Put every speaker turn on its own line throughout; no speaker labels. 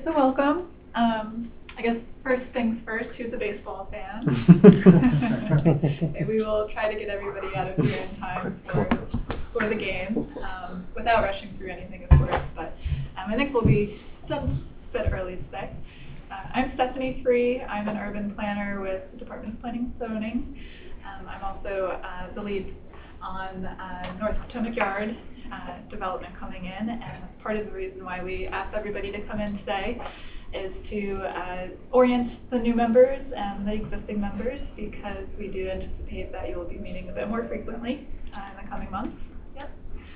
So welcome. I guess first things first, who's a baseball fan? We will try to get everybody out of here in time for the game, without rushing through anything, of course, but I think we'll be done a bit early today. I'm Stephanie Free. I'm an urban planner with the Department of Planning and Zoning. I'm also the lead on North Potomac Yard development coming in, and part of the reason why we asked everybody to come in today is to orient the new members and the existing members, because we do anticipate that you will be meeting a bit more frequently in the coming months. Yep.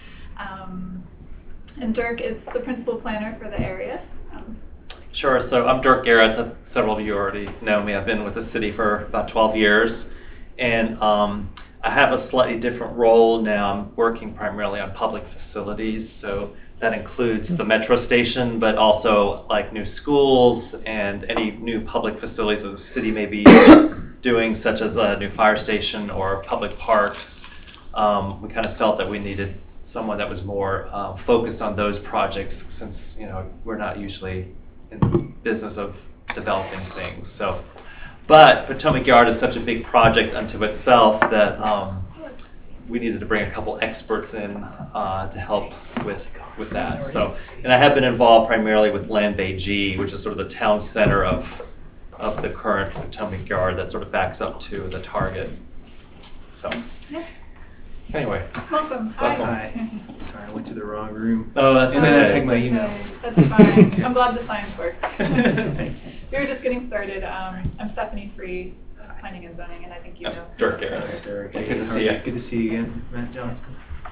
And Dirk is the principal planner for the area.
Sure, so I'm Dirk Garrett. Several of you already know me. I've been with the city for about 12 years, and I have a slightly different role now. I'm working primarily on public facilities, so that includes the metro station, but also like new schools and any new public facilities that the city may be doing, such as a new fire station or public parks. We kind of felt that we needed someone that was more focused on those projects, since we're not usually in the business of developing things. So, but Potomac Yard is such a big project unto itself that we needed to bring a couple experts in to help with that. So, and I have been involved primarily with Land Bay G, which is sort of the town center of the current Potomac Yard that sort of backs up to the Target. So,
Yeah.
Anyway.
Welcome.
Hi. Sorry, I went to the wrong room.
Oh, that's
And then I
okay.
checked my
Okay,
email.
that's fine. I'm glad the science works. We were just getting started. I'm Stephanie Free, Planning and Zoning, and I think you know.
Dirk Garrett. Good to see you.
Good to see you again, Matt Johnson.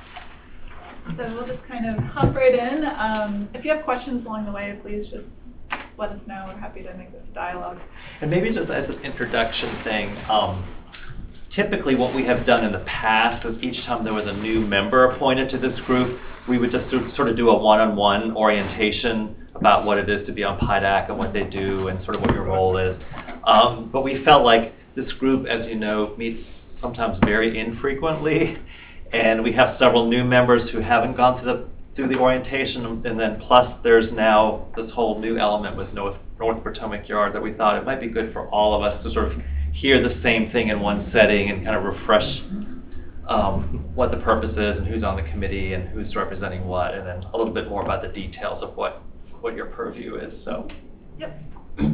So we'll just kind of hop right in. If you have questions along the way, please just let us know. We're happy to make this a dialogue.
And maybe just as an introduction thing, typically what we have done in the past is each time there was a new member appointed to this group, we would just sort of do a one-on-one orientation about what it is to be on PIDAC and what they do and sort of what your role is. But we felt like this group, as you know, meets sometimes very infrequently, and we have several new members who haven't gone through the orientation, and then plus there's now this whole new element with North Potomac Yard that we thought it might be good for all of us to sort of hear the same thing in one setting and kind of refresh what the purpose is and who's on the committee and who's representing what, and then a little bit more about the details of what your purview is. So.
Yep.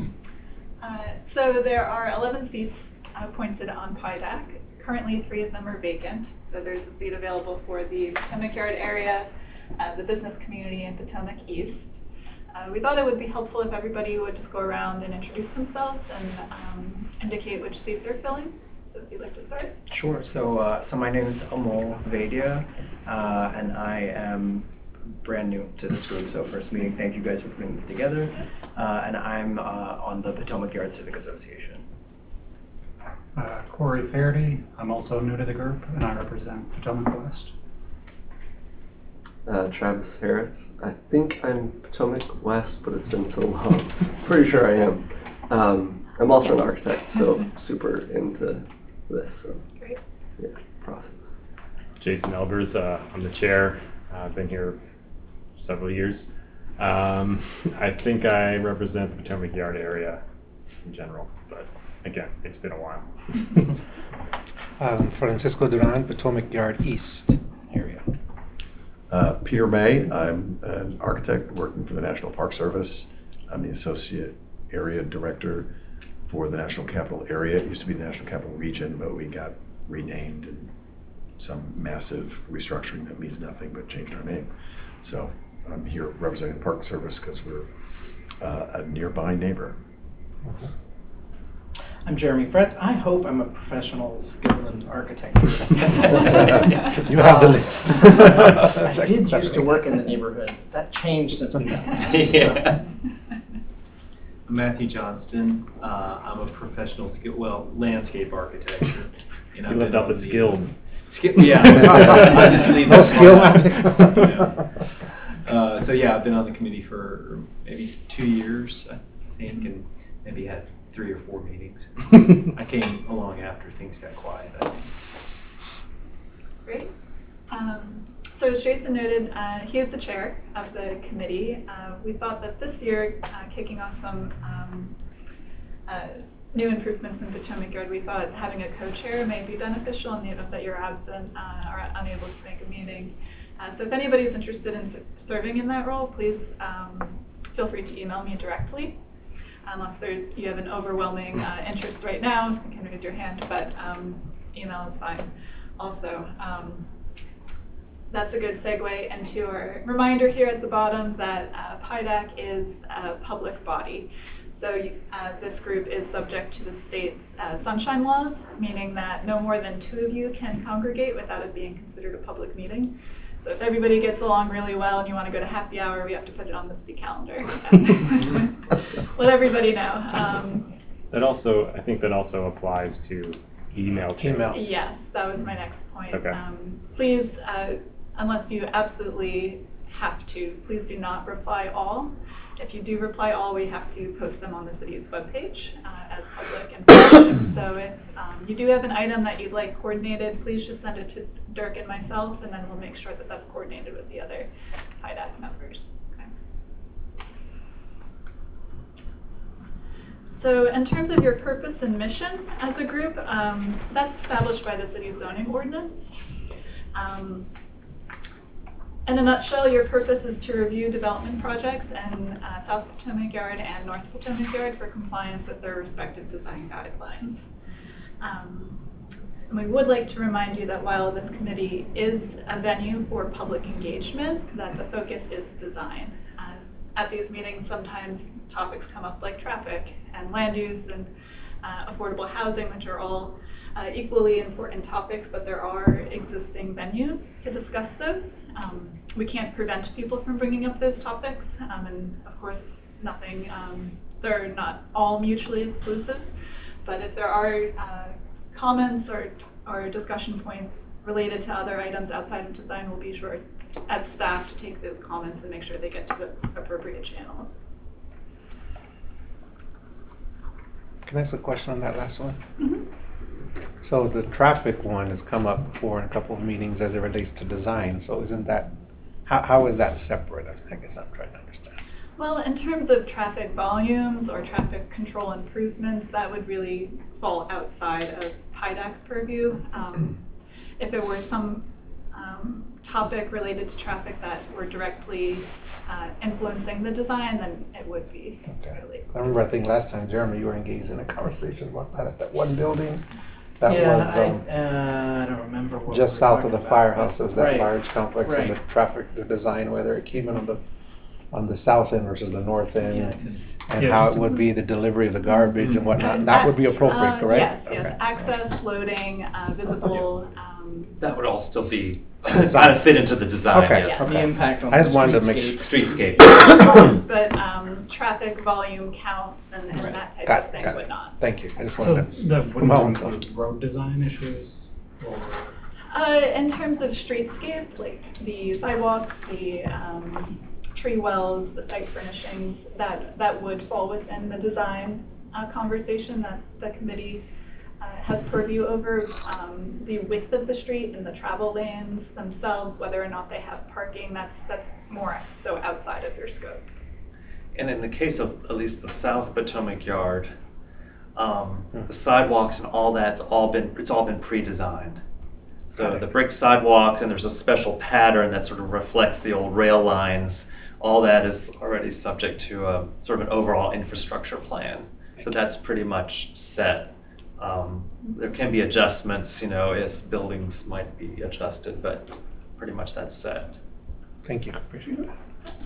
So there are 11 seats appointed on PIDAC. Currently, 3 of them are vacant. So there's a seat available for the Potomac Yard area, the business community, and Potomac East. We thought it would be helpful if everybody would just go around and introduce themselves and indicate which seat they're filling. So if you'd like to start.
Sure. So my name is Amol Vaidya, and I am brand new to this group. So first meeting, thank you guys for putting this together. And I'm on the Potomac Yard Civic Association.
Corey Faherty. I'm also new to the group, and I represent Potomac West.
Travis Harris. I think I'm Potomac West, but it's been so long. Pretty sure I am. I'm also an architect, so super into this. So,
Great.
yeah, process.
Jason Elbers, I'm the chair. I've been here several years. I think I represent the Potomac Yard area in general, but again, it's been a while.
Francisco Duran, Potomac Yard East area.
Peter May, I'm an architect working for the National Park Service. I'm the Associate Area Director for the National Capital Area. It used to be the National Capital Region, but we got renamed in some massive restructuring that means nothing but changed our name. So I'm here representing the Park Service because we're a nearby neighbor.
I'm Jeremy Fretz. I hope I'm a professional skilled in architecture.
You have the list.
I did used to work in the neighborhood. That changed since we met.
Yeah.
I'm Matthew Johnston. I'm a professional landscape architect.
You left out the skilled.
Yeah, I just leave
No skill.
So yeah, I've been on the committee for maybe 2 years, I think, and maybe had 3 or 4 meetings. I came along after things got quiet, I think.
Great. So as Jason noted, he is the chair of the committee. We thought that this year, kicking off some new improvements in Potomac Yard, we thought having a co-chair may be beneficial in the event that you're absent or unable to make a meeting. So if anybody's interested in serving in that role, please feel free to email me directly. Unless you have an overwhelming interest right now, you can raise your hand, but email is fine also. That's a good segue into our reminder here at the bottom that PIDAC is a public body. So this group is subject to the state's sunshine laws, meaning that no more than 2 of you can congregate without it being considered a public meeting. So if everybody gets along really well and you want to go to happy hour, we have to put it on the city calendar. Let everybody know.
That also, I think that also applies to email chains.
Yes, that was my next point.
Okay.
Please, unless you absolutely have to, please do not reply all. If you do reply all, we have to post them on the city's webpage as public information. So if you do have an item that you'd like coordinated, please just send it to Dirk and myself, and then we'll make sure that that's coordinated with the other PIDAC members. Okay. So in terms of your purpose and mission as a group, that's established by the city's zoning ordinance. In a nutshell, your purpose is to review development projects in South Potomac Yard and North Potomac Yard for compliance with their respective design guidelines. And we would like to remind you that while this committee is a venue for public engagement, that the focus is design. At these meetings, sometimes topics come up like traffic and land use and affordable housing, which are all equally important topics, but there are existing venues to discuss those. We can't prevent people from bringing up those topics, and of course, they're not all mutually exclusive, but if there are comments or discussion points related to other items outside of design, we'll be sure as staff to take those comments and make sure they get to the appropriate channels.
Can I ask a question on that last one?
Mm-hmm.
So the traffic one has come up before in a couple of meetings as it relates to design. So isn't that, how is that separate? I guess I'm trying to understand.
Well, in terms of traffic volumes or traffic control improvements, that would really fall outside of PIDAC's purview. If it were some topic related to traffic that were directly influencing the design, then it would be really.
I remember, I think last time, Jeremy, you were engaged in a conversation about that at that one building. That
Yeah,
was
I don't remember what
just
we were
south of
talking
the
about.
firehouse. It was that
Right.
large complex and the
Right.
traffic, the design, whether it came in on the south end versus the north end,
Yeah, 'cause-
and
Yeah,
how
just
it would be the delivery of the garbage and whatnot. And that would be appropriate, correct?
Yes,
Okay.
access, loading, visible.
That would all still be
Design.
kind of fit into the design,
Okay.
yes.
The impact on
I
the
just wanted to make
streetscape.
Streetscape.
But traffic volume counts and
Right.
that type
Got
of
it,
thing
got
would
it.
not.
Thank you. I just
So
wanted to.
that
for my own
wouldn't
thought.
include road design issues or?
In terms of streetscape, like the sidewalks, the tree wells, the site furnishings, that would fall within the design conversation that the committee has purview over. The width of the street and the travel lanes themselves, whether or not they have parking, that's more so outside of your scope.
And in the case of at least the South Potomac Yard, the sidewalks and all that's it's all been pre-designed. So the brick sidewalks, and there's a special pattern that sort of reflects the old rail lines. All that is already subject to a sort of an overall infrastructure plan. So that's pretty much set. There can be adjustments, if buildings might be adjusted, but pretty much that's set.
Thank you. Appreciate that.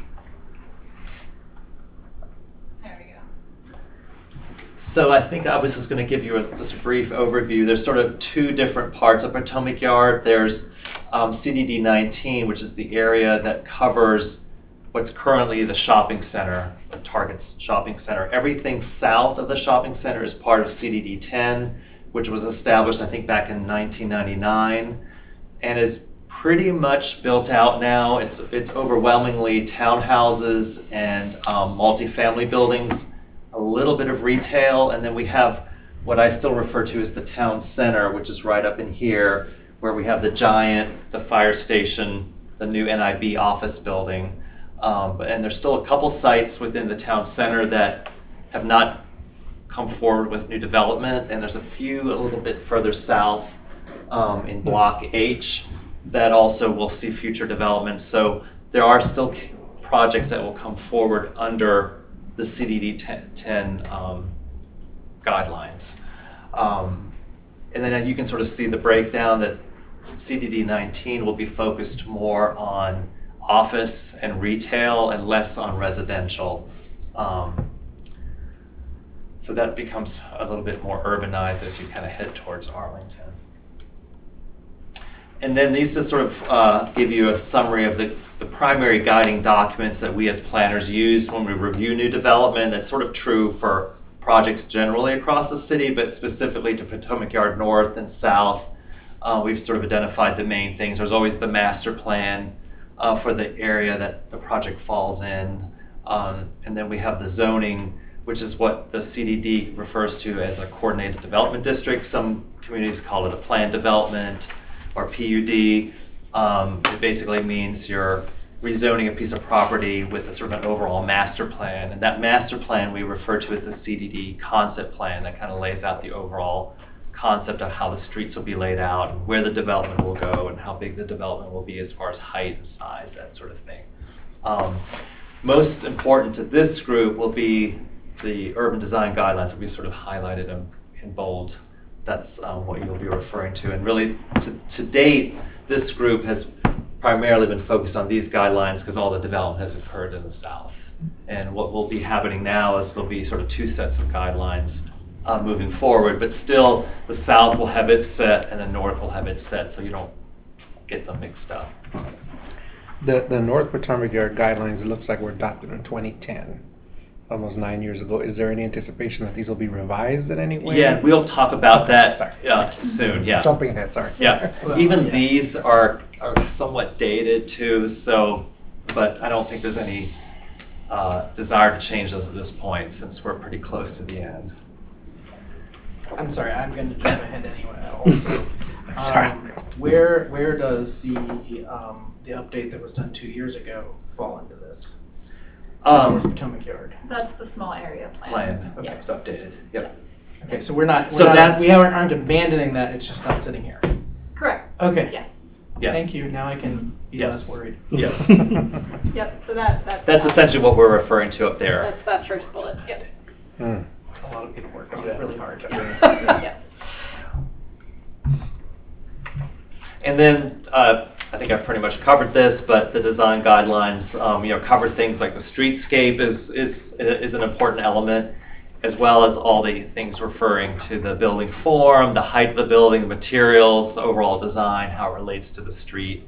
There we go.
So I think I was just going to give you just a brief overview. There's sort of two different parts of Potomac Yard. There's CDD 19, which is the area that covers what's currently the shopping center, the Target's shopping center. Everything south of the shopping center is part of CDD 10, which was established, I think, back in 1999, and is pretty much built out now. It's overwhelmingly townhouses and multifamily buildings, a little bit of retail, and then we have what I still refer to as the town center, which is right up in here, where we have the Giant, the fire station, the new NIB office building. And there's still a couple sites within the town center that have not come forward with new development, and there's a few a little bit further south in Block H that also will see future development. So there are still projects that will come forward under the CDD 10 guidelines. And then you can sort of see the breakdown that CDD 19 will be focused more on office and retail and less on residential. So that becomes a little bit more urbanized as you kind of head towards Arlington. And then these just sort of give you a summary of the primary guiding documents that we as planners use when we review new development. That's sort of true for projects generally across the city, but specifically to Potomac Yard North and South. We've sort of identified the main things. There's always the master plan for the area that the project falls in. And then we have the zoning, which is what the CDD refers to as a coordinated development district. Some communities call it a planned development or PUD. It basically means you're rezoning a piece of property with a sort of an overall master plan. And that master plan we refer to as the CDD concept plan that kind of lays out the overall concept of how the streets will be laid out and where the development will go and how big the development will be as far as height and size, that sort of thing. Most important to this group will be the urban design guidelines that we sort of highlighted them in bold. That's what you'll be referring to. And really, to date, this group has primarily been focused on these guidelines because all the development has occurred in the South. And what will be happening now is there'll be sort of two sets of guidelines moving forward, but still the South will have its set and the North will have its set, so you don't get them mixed up.
The North Potomac Yard guidelines, it looks like were adopted in 2010, almost 9 years ago. Is there any anticipation that these will be revised in any way?
Yeah, we'll talk about that
Sorry.
soon, yeah.
Jumping ahead, sorry.
Yeah,
Well,
even
yeah.
these are somewhat dated too, so, but I don't think there's any desire to change those at this point since we're pretty close to the end.
I'm sorry, I'm going to jump ahead anyway. Also,
Sorry.
Where does the update that was done 2 years ago fall into this? North Potomac Yard.
That's the small area plan.
Plan,
Okay.
it's updated, yep.
Okay, so we're not.
So that's-
we aren't abandoning that. It's just not sitting here.
Correct.
Okay.
Yes.
Yes.
Thank you. Now I can be
Yes.
less worried.
Yes.
Yep. So that's
That's essentially what we're referring to up there.
That's that first bullet. Yep.
Hmm.
A lot of people worked on it really hard.
Yes.
And then I think I've pretty much covered this, but the design guidelines, cover things like the streetscape is an important element, as well as all the things referring to the building form, the height of the building, the materials, the overall design, how it relates to the street.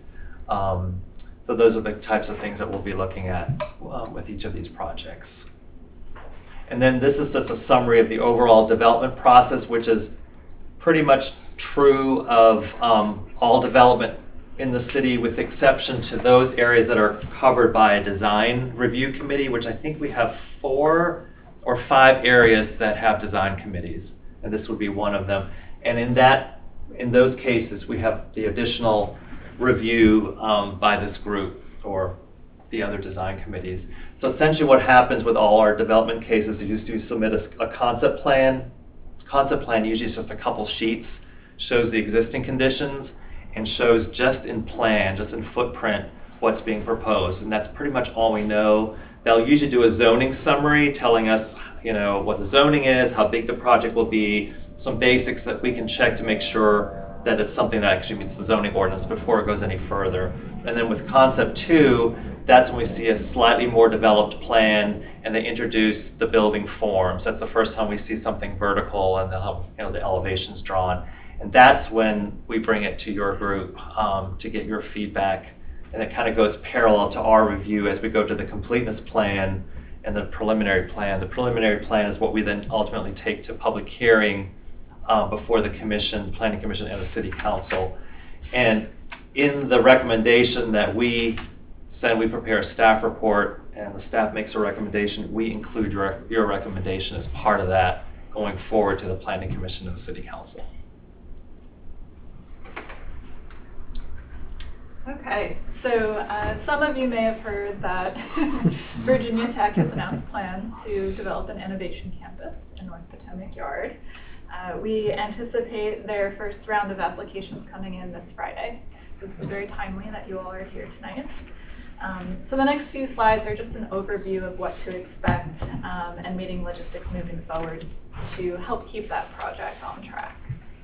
So those are the types of things that we'll be looking at with each of these projects. And then this is just a summary of the overall development process, which is pretty much true of all development in the city, with exception to those areas that are covered by a design review committee, which I think we have 4 or 5 areas that have design committees, and this would be one of them. And in those cases, we have the additional review by this group or the other design committees. So essentially what happens with all our development cases is you submit a concept plan. Concept plan usually is just a couple sheets, shows the existing conditions, and shows just in plan, just in footprint, what's being proposed. And that's pretty much all we know. They'll usually do a zoning summary telling us, what the zoning is, how big the project will be, some basics that we can check to make sure that it's something that actually meets the zoning ordinance before it goes any further. And then with concept 2, that's when we see a slightly more developed plan, and they introduce the building forms. That's the first time we see something vertical, and they'll have the elevations drawn. And that's when we bring it to your group to get your feedback. And it kind of goes parallel to our review as we go to the completeness plan and the preliminary plan. The preliminary plan is what we then ultimately take to public hearing before the commission, planning commission, and the city council. And in the recommendation that we send, we prepare a staff report, and the staff makes a recommendation. We include your recommendation as part of that going forward to the planning commission and the city council.
Okay, so some of you may have heard that Virginia Tech has announced plans to develop an innovation campus in North Potomac Yard. We anticipate their first round of applications coming in this Friday. So this is very timely that you all are here tonight. So the next few slides are just an overview of what to expect and meeting logistics moving forward to help keep that project on track.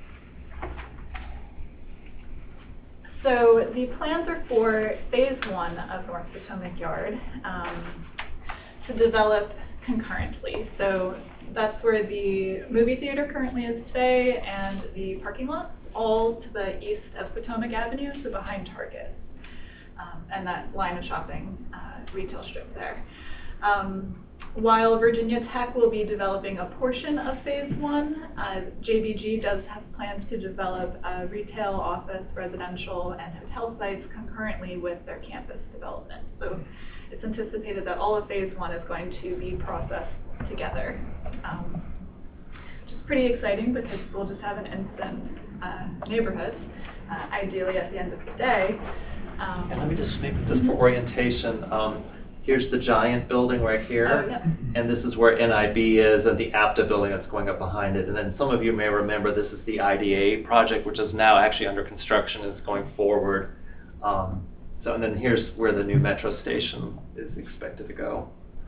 So the plans are for phase 1 of North Potomac Yard to develop concurrently. So that's where the movie theater currently is today and the parking lots, all to the east of Potomac Avenue, so behind Target. And that line of shopping retail strip there. While Virginia Tech will be developing a portion of phase 1, JBG does have plans to develop retail, office, residential, and hotel sites concurrently with their campus development. So it's anticipated that all of phase 1 is going to be processed together, which is pretty exciting because we'll just have an instant neighborhood, ideally at the end of the day.
And let me just, maybe just for orientation, here's the Giant building right here.
Oh, yeah.
And this is where NIB is, and the APTA building that's going up behind it. And then some of you may remember this is the IDA project, which is now actually under construction, is going forward. So, and then here's where the new metro station is expected to go.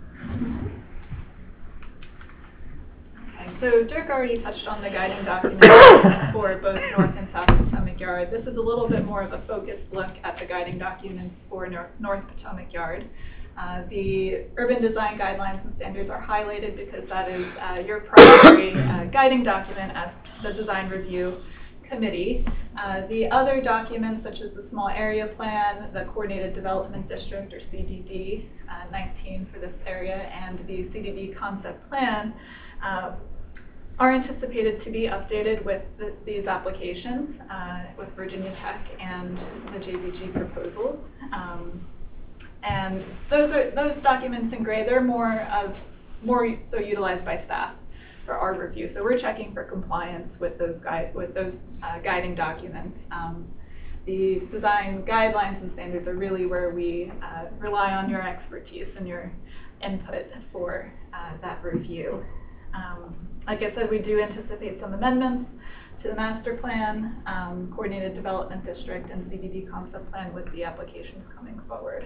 Okay, so Dirk already touched on the guiding documents for both North and South Potomac Yard. This is a little bit more of a focused look at the guiding documents for North Potomac Yard. The urban design guidelines and standards are highlighted because that is your primary guiding document as the design review committee. The other documents, such as the small area plan, the coordinated development district, or CDD 19 for this area, and the CDD concept plan, are anticipated to be updated with these applications with Virginia Tech and the JBG proposals. And those documents in gray, they're more so utilized by staff for our review. So we're checking for compliance with those guiding documents. The design guidelines and standards are really where we rely on your expertise and your input for that review. Like I said, we do anticipate some amendments to the master plan, coordinated development district, and CDD concept plan with the applications coming forward.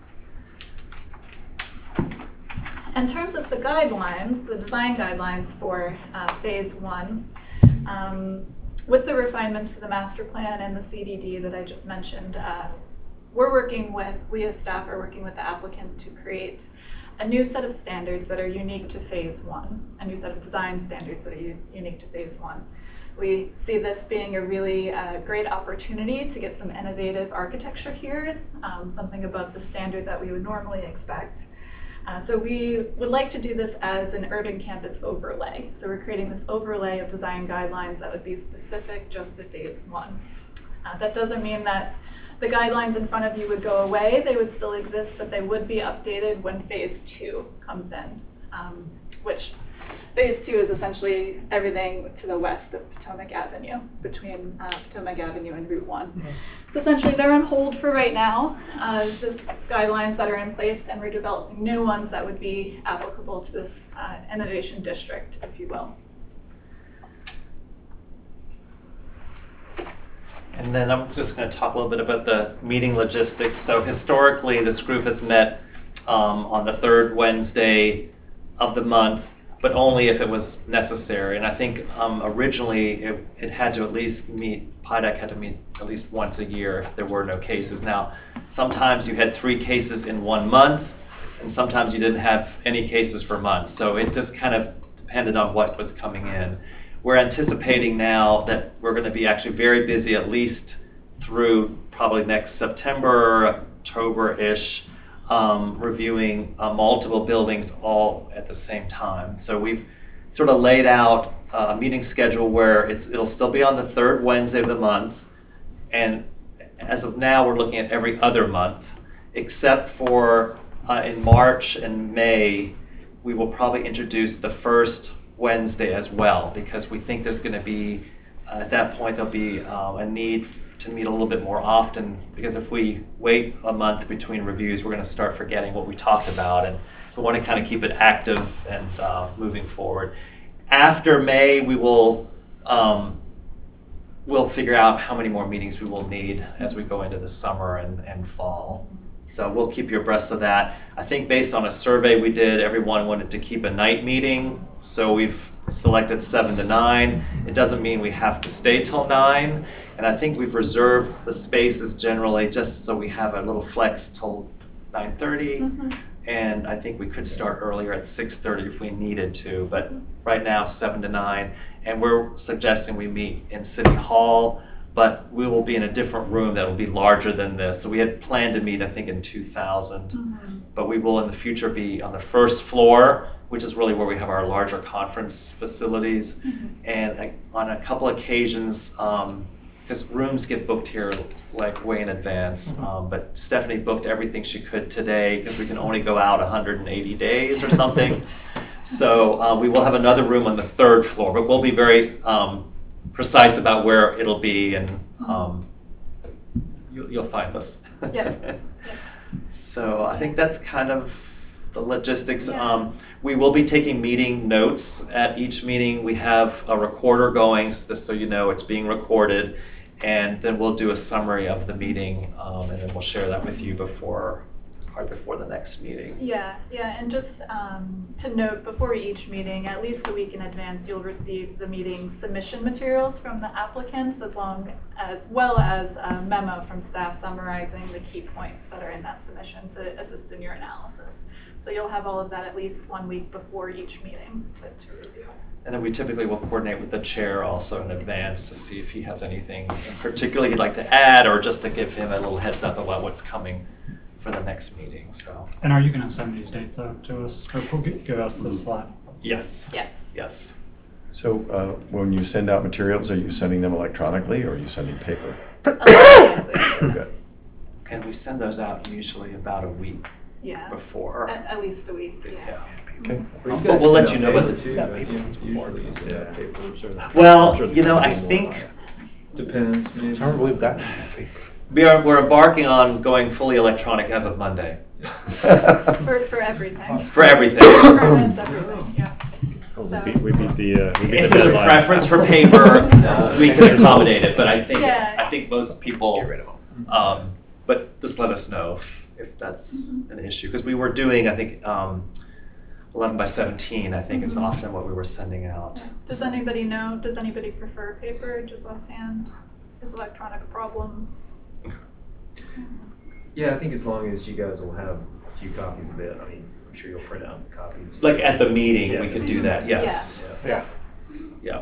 In terms of the guidelines, the design guidelines for phase 1, with the refinements to the master plan and the CDD that I just mentioned, we as staff are working with the applicant to create a new set of standards that are unique to phase 1, a new set of design standards that are unique to phase 1. We see this being a really great opportunity to get some innovative architecture here, something above the standard that we would normally expect. So we would like to do this as an urban campus overlay. So we're creating this overlay of design guidelines that would be specific just to phase 1. That doesn't mean that the guidelines in front of you would go away. They would still exist, but they would be updated when phase 2 comes in, which phase 2 is essentially everything to the west of Potomac Avenue, between Potomac Avenue and Route 1. Mm-hmm. So essentially they're on hold for right now, just guidelines that are in place, and we're developing new ones that would be applicable to this innovation district, if you will.
And then I'm just going to talk a little bit about the meeting logistics. So historically, this group has met on the third Wednesday of the month, but only if it was necessary. And I think originally it had to at least meet, PIDAC had to meet at least once a year if there were no cases. Now, sometimes you had 3 cases in 1 month, and sometimes you didn't have any cases for months. So it just kind of depended on what was coming in. We're anticipating now that we're going to be actually very busy, at least through probably next September, October-ish, reviewing multiple buildings all at the same time. So we've sort of laid out a meeting schedule where it'll still be on the third Wednesday of the month. And as of now, we're looking at every other month, except for in March and May, we will probably introduce the first Wednesday as well, because we think there's going to be, at that point, there'll be a need to meet a little bit more often, because if we wait a month between reviews, we're going to start forgetting what we talked about, and so we want to kind of keep it active and moving forward. After May, we will we'll figure out how many more meetings we will need as we go into the summer and fall. So we'll keep you abreast of that. I think based on a survey we did, everyone wanted to keep a night meeting, so we've selected 7 to 9. It doesn't mean we have to stay till 9. And I think we've reserved the spaces generally just so we have a little flex till 9:30. And I think we could start earlier at 6:30 if we needed to. But right now, 7 to 9. And we're suggesting we meet in City Hall, but we will be in a different room that will be larger than this. So we had planned to meet, I think, in 2000. But we will in the future be on the first floor, which is really where we have our larger conference facilities. And on a couple occasions, because rooms get booked here like way in advance, but Stephanie booked everything she could today because we can only go out 180 days or something. So we will have another room on the 3rd floor, but we'll be very precise about where it'll be, and you'll find us.
Yep.
So I think that's kind of the logistics. We will be taking meeting notes at each meeting. We have a recorder going, just so you know it's being recorded, and then we'll do a summary of the meeting, and then we'll share that with you before the next meeting.
Yeah, and just to note, before each meeting, at least a week in advance, you'll receive the meeting submission materials from the applicants, as well as a memo from staff summarizing the key points that are in that submission to assist in your analysis. So you'll have all of that at least 1 week before each meeting to review.
And then we typically will coordinate with the chair also in advance to see if he has anything in particular he'd like to add, or just to give him a little heads up about what's coming for the next meeting. So.
And are you going to send these dates out to us, or give us the slot?
Yes.
Yes.
Yes.
So when you send out materials, are you sending them electronically or are you sending paper? Okay.
And we send those out usually about a week before.
At least a week, yeah.
Okay.
But we'll let you know what Well, you know, I think
depends. Maybe.
I remember we've gotten
we're embarking on going fully electronic as of Monday.
For everything.
For everything.
Permits, everything, yeah.
So, we beat the
if there's a preference for paper, we can accommodate it. But I think most people.
Get rid of them.
But just let us know if that's an issue, because we were doing, I think, 11 by 17. I think is often what we were sending out.
Does anybody know? Does anybody prefer paper? Just offhand, is electronic a problem?
Yeah, I think as long as you guys will have a few copies of it, I mean, I'm sure you'll print out the copies.
Like at the meeting,
Yeah.
we could do that. Yes.
Yeah.
Yeah.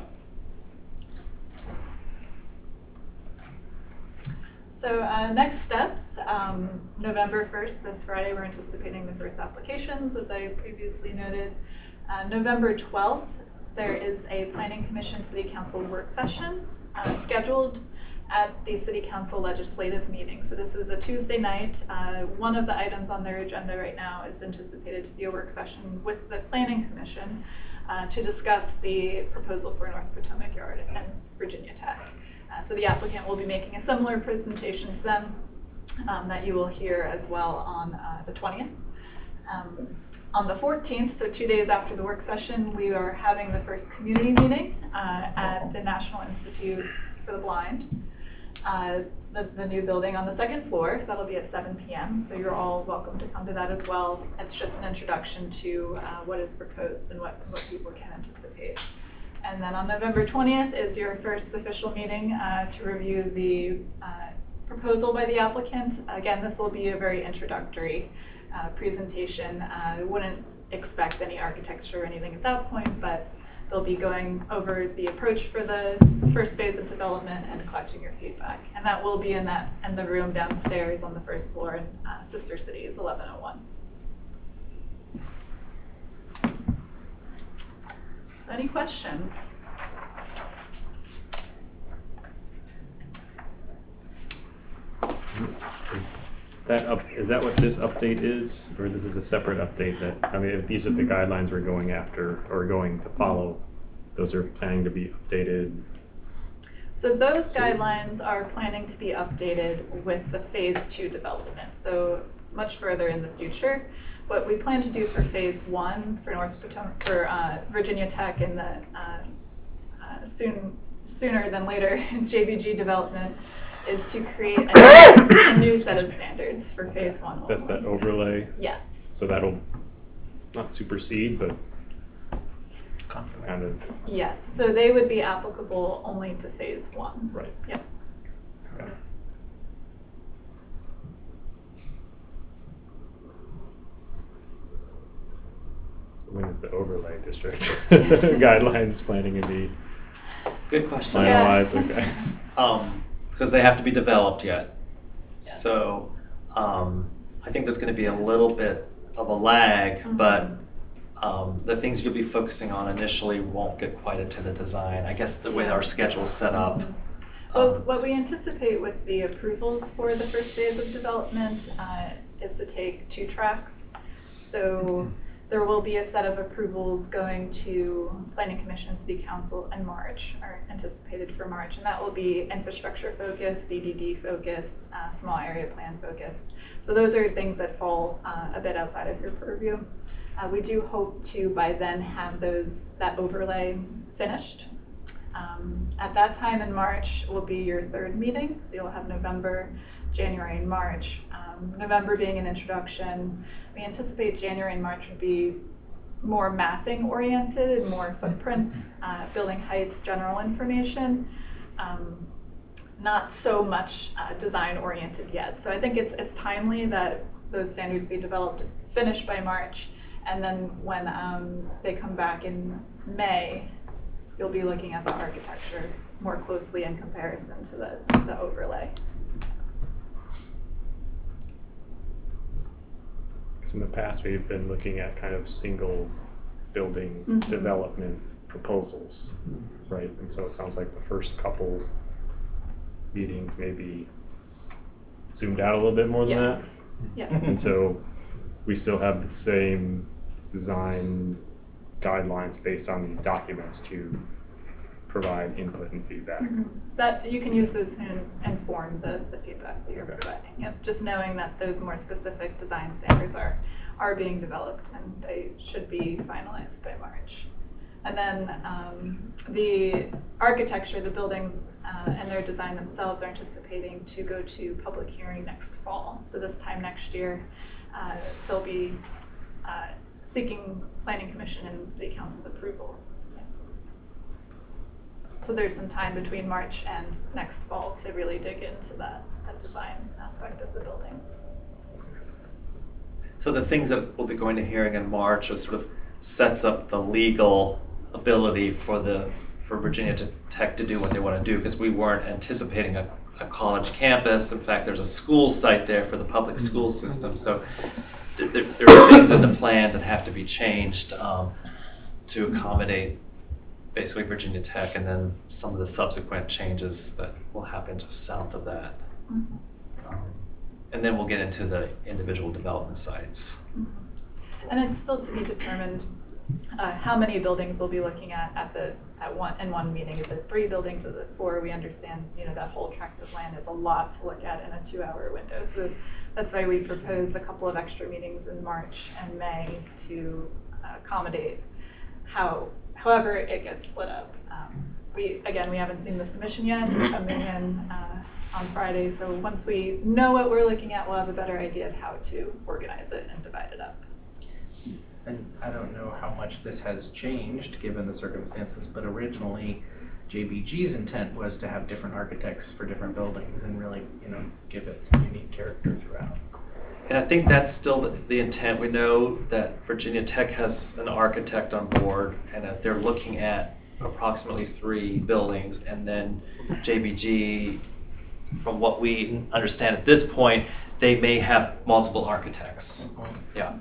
So next steps, November 1st, this Friday, we're anticipating the first applications, as I previously noted. November 12th, there is a Planning Commission City Council work session scheduled at the City Council legislative meeting. So this is a Tuesday night. One of the items on their agenda right now is anticipated to be a work session with the Planning Commission to discuss the proposal for North Potomac Yard and Virginia Tech. So the applicant will be making a similar presentation to them that you will hear as well on the 20th. On the 14th, so 2 days after the work session, we are having the first community meeting at the National Institute for the Blind, the new building on the 2nd floor. So that'll be at 7 p.m. So you're all welcome to come to that as well. It's just an introduction to what is proposed and what people can anticipate. And then on November 20th is your first official meeting to review the proposal by the applicant. Again, this will be a very introductory presentation. I wouldn't expect any architecture or anything at that point, but they'll be going over the approach for the first phase of development and collecting your feedback. And that will be in the room downstairs on the 1st floor in Sister Cities 1101. So any questions?
Is that what this update is, or this is a separate update that, I mean, if these are the guidelines we're going after or going to follow, those are planning to be updated?
So those guidelines are planning to be updated with the phase 2 development, so much further in the future. What we plan to do for phase 1 for Virginia Tech in the sooner than later JBG development is to create a new set of standards for phase 1.
That's that overlay.
Yes.
So that'll not supersede, but kind of.
Yes. So they would be applicable only to phase 1.
Right.
Yep.
Okay. When is the overlay district guidelines planning to be
Good question.
finalized? Okay.
Because they have to be developed yet. So I think there's going to be a little bit of a lag, but the things you'll be focusing on initially won't get quite into the design. I guess the way our schedule's set up.
Well, what we anticipate with the approvals for the first phase of development is to take 2 tracks. So there will be a set of approvals going to Planning Commission and City Council in March, or anticipated for March, and that will be infrastructure focused, BDD focused, small area plan focused. So those are things that fall a bit outside of your purview. We do hope to by then have that overlay finished. At that time in March will be your 3rd meeting, so you'll have November, January, and March. November being an introduction, we anticipate January and March would be more mapping oriented and more footprint, building heights, general information, not so much design oriented yet. So I think it's timely that those standards be developed, finished by March, and then when they come back in May, you'll be looking at the architecture more closely in comparison to the overlay.
In the past, we've been looking at kind of single building development proposals, right? And so it sounds like the first couple meetings maybe zoomed out a little bit more than that.
Yes.
And so we still have the same design guidelines based on these documents to provide input and feedback.
That you can use those to inform the feedback that you're providing. Yep. Just knowing that those more specific design standards are being developed and they should be finalized by March. And then the architecture, the buildings and their design themselves are anticipating to go to public hearing next fall. So this time next year, they'll be seeking Planning Commission and City Council's approval. So there's some time between March and next fall to really dig into that design aspect of the building.
So the things that we'll be going to hearing in March are sort of sets up the legal ability for Virginia Tech to do what they want to do, because we weren't anticipating a college campus. In fact, there's a school site there for the public school system. So there are things in the plan that have to be changed to accommodate basically Virginia Tech, and then some of the subsequent changes that will happen just south of that. And then we'll get into the individual development sites.
And it's still to be determined how many buildings we'll be looking at one meeting. Is it 3 buildings? Is it 4? We understand, that whole tract of land is a lot to look at in a 2-hour window. So that's why we proposed a couple of extra meetings in March and May to accommodate however it gets split up. We haven't seen the submission yet. It's coming in on Friday. So once we know what we're looking at, we'll have a better idea of how to organize it and divide it up.
And I don't know how much this has changed given the circumstances, but originally JBG's intent was to have different architects for different buildings and really, give it some unique character throughout.
And I think that's still the intent. We know that Virginia Tech has an architect on board, and that they're looking at approximately 3 buildings, and then JBG, from what we understand at this point, they may have multiple architects. Yeah.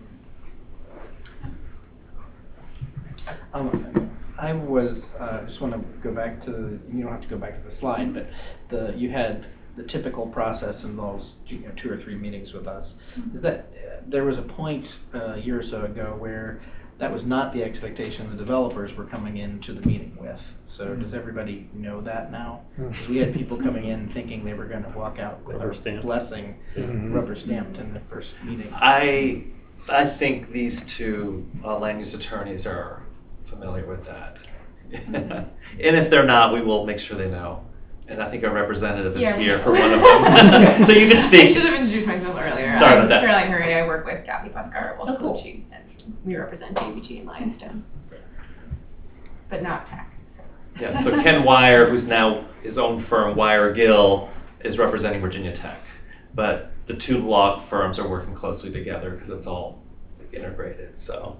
I was just want to go back to you don't have to go back to the slide, but you had the typical process involves 2 or 3 meetings with us. Is that there was a point a year or so ago where that was not the expectation the developers were coming into the meeting with. So does everybody know that now? 'Cause we had people coming in thinking they were going to walk out with
Rubber
a
stamps.
blessing,
Mhm.
rubber stamped in the first meeting.
I think these two land use attorneys are familiar with that. And if they're not, we will make sure they know. And I think a representative is
Yeah, we
here
know.
for one of them. So you can
I
speak.
should have introduced myself earlier.
Sorry
I'm
about that.
Caroline Hurry. I work with Kathy Puskar,
Oh, cool.
Walsh and we represent JBG and Lionstone, but not tech. So.
Yeah, so Ken Wire, who's now his own firm, Wire Gill, is representing Virginia Tech. But the two law firms are working closely together because it's all integrated. So,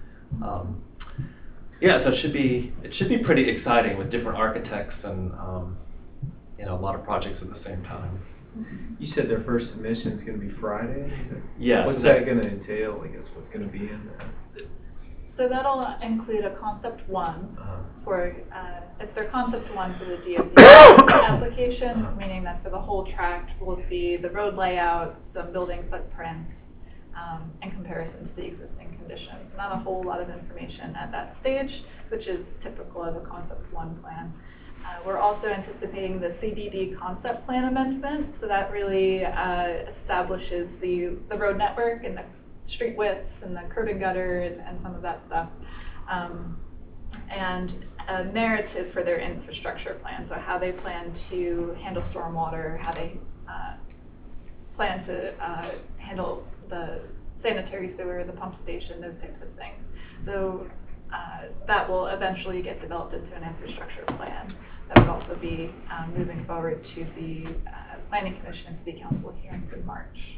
yeah, so it should be pretty exciting with different architects and a lot of projects at the same time.
You said their first submission is going to be Friday?
Yes.
What's that going to entail? I guess what's going to be in that?
So that'll include a concept one for, it's their concept one for the DOT application, meaning that for the whole tract, we'll see the road layout, some building footprints, in comparison to the existing conditions. Not a whole lot of information at that stage, which is typical of a concept one plan. We're also anticipating the CDD concept plan amendment, so that really establishes the road network and the street widths and the curb and gutter and some of that stuff. And a narrative for their infrastructure plan, so how they plan to handle stormwater, how they plan to handle the sanitary sewer, the pump station, those types of things. So that will eventually get developed into an infrastructure plan. That would also be moving forward to the Planning Commission and City Council hearings in March.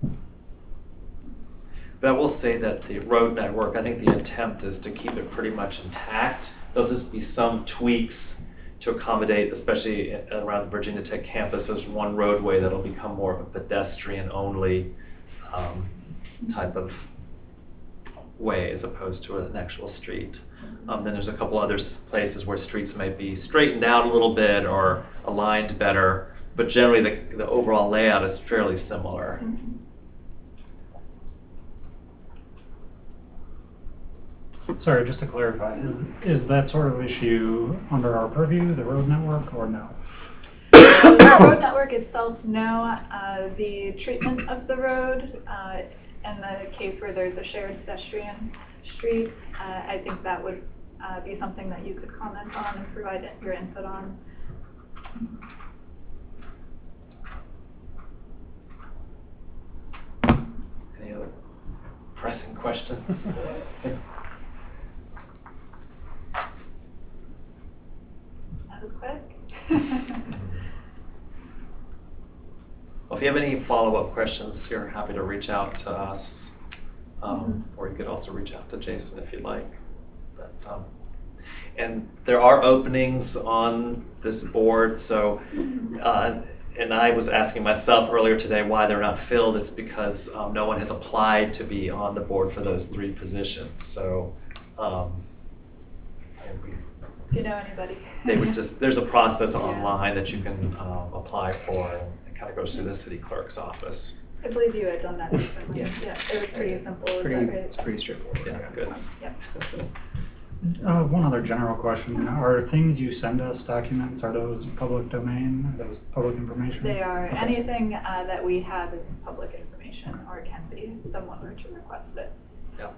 But I will say that the road network, I think the attempt is to keep it pretty much intact. There'll just be some tweaks to accommodate, especially around the Virginia Tech campus. There's one roadway that'll become more of a pedestrian-only type of way as opposed to an actual street. Then there's a couple other places where streets may be straightened out a little bit or aligned better, but generally the overall layout is fairly similar.
Sorry, just to clarify, is that sort of issue under our purview, the road network, or no?
The road network itself, no. The treatment of the road, in the case where there's a shared pedestrian street, I think that would be something that you could comment on and provide your input on.
Any other pressing questions?
That was quick.
Well, if you have any follow-up questions, you're happy to reach out to us, or you could also reach out to Jason if you'd like. But, and there are openings on this board, so, and I was asking myself earlier today why they're not filled. It's because no one has applied to be on the board for those 3 positions. So,
If you know anybody.
they would just, there's a process online that you can apply for, and it kind of goes through the city clerk's office.
I believe you had done that recently.
Yeah.
Yeah, it was pretty simple. Is that right?
It's pretty straightforward.
Yeah, good.
Yep.
One other general question. Are things you send us, documents, are those public domain? Are those public information?
They are.
Okay.
Anything that we have is public information, or can be if someone were to request it.
Yeah.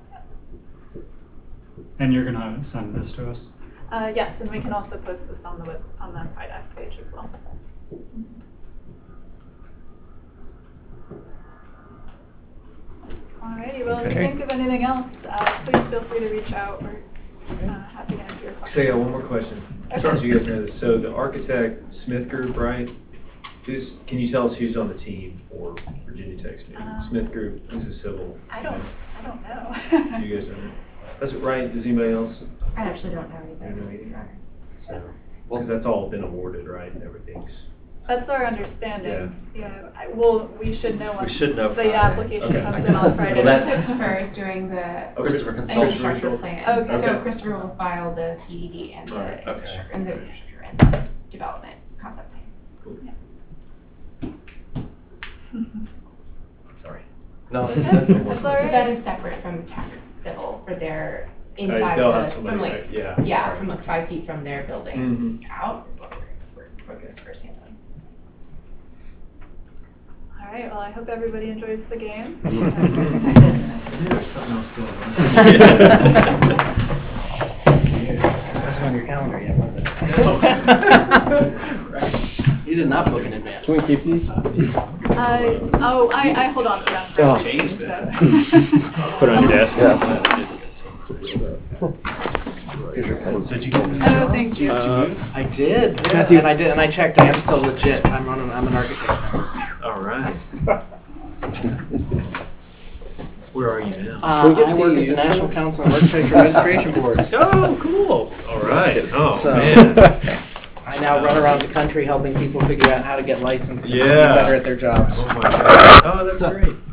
And you're gonna send this to us?
Yes, and we can also post this on the PIDAC page as well. Alrighty, well, if you
Okay.
think of anything else, please feel free to reach out. We're happy to answer your questions.
So yeah, one more question.
Okay.
Since you guys know this, so the architect Smith Group, right? Can you tell us who's on the team for Virginia Tech's meeting? Smith Group, who's a civil?
I don't know.
Do you guys know? That's right. Does anybody else?
I actually don't know
You don't know either?
either.
Because that's all been awarded, right? And everything's.
That's our understanding. Yeah. Well, we should know
We
once
should know
the
Friday.
application
Okay.
comes in on Friday.
Well, that's-
Christopher is doing the
Christopher Consulting.
infrastructure plan.
Okay.
So
Okay.
Christopher will file the CDD and the
Alright.
Okay.
infrastructure and the development concept plan.
Cool. Sorry.
No,
That's all right.
That is separate from tech civil for their inside
They'll
the,
have somebody
from like,
say,
yeah, from like 5 feet from their building
Mhm.
out is what we're gonna first hand on.
All right, well, I hope everybody enjoys the game.
There's something else going on.
Wasn't on your calendar yet, was it?
You did not book in advance.
Can we keep these?
I hold on to them for
Oh.
the game,
Changed
so.
Put it on your desk.
Here's your pen.
So did you get this?
Oh, thank you.
I did, and I checked, I am still legit, I'm an architect now.
All right. Where are you now?
I
Can we get
work at the
these?
National Council on Architecture Registration Board.
Oh, cool. All right. Oh,
So-
man.
I now run around the country helping people figure out how to get licensed and be
Yeah.
better at their jobs.
Oh, my God. Oh, that's great.